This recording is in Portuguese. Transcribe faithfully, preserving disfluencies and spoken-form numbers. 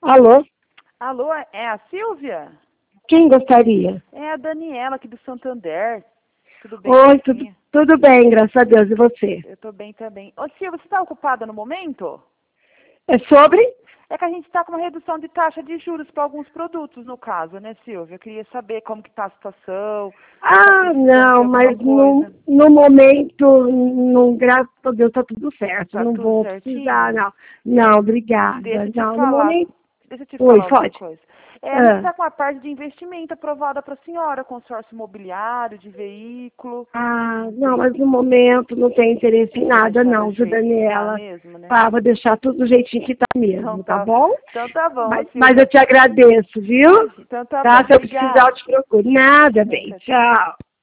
Alô? Alô, é a Silvia? Quem gostaria? É a Daniela aqui do Santander. Tudo bem? Oi, tudo, tudo bem, graças a Deus. E você? Eu tô bem também. Ô Silvia, você está ocupada no momento? É sobre? É que a gente está com uma redução de taxa de juros para alguns produtos, no caso, né, Silvia? Eu queria saber como que tá a situação. Se tá Ah, precisando de não, alguma mas no, coisa. no momento, não, graças a Deus, tá tudo certo. Tá Não tudo vou precisar, certinho? não. É, Não, obrigada. deixa eu te Não, no falar. momento. Deixa eu te Oi, falar outra pode. coisa. É, a gente Ah, está com a parte de investimento aprovada para a senhora, consórcio imobiliário, de veículo. ah, não, mas no momento não tem interesse em Vou nada, deixar do não, viu, jeito que tá Daniela? mesmo, né? Ah, vou deixar tudo do jeitinho que tá Então mesmo, tá tá, bom? então tá bom, Mas, mas eu Silvia. te agradeço, viu? Imagina. Então tá bom. Tá? Se eu precisar, Obrigada. eu te procuro. Nada, Tchau, bem. tchau, tchau. Tchau.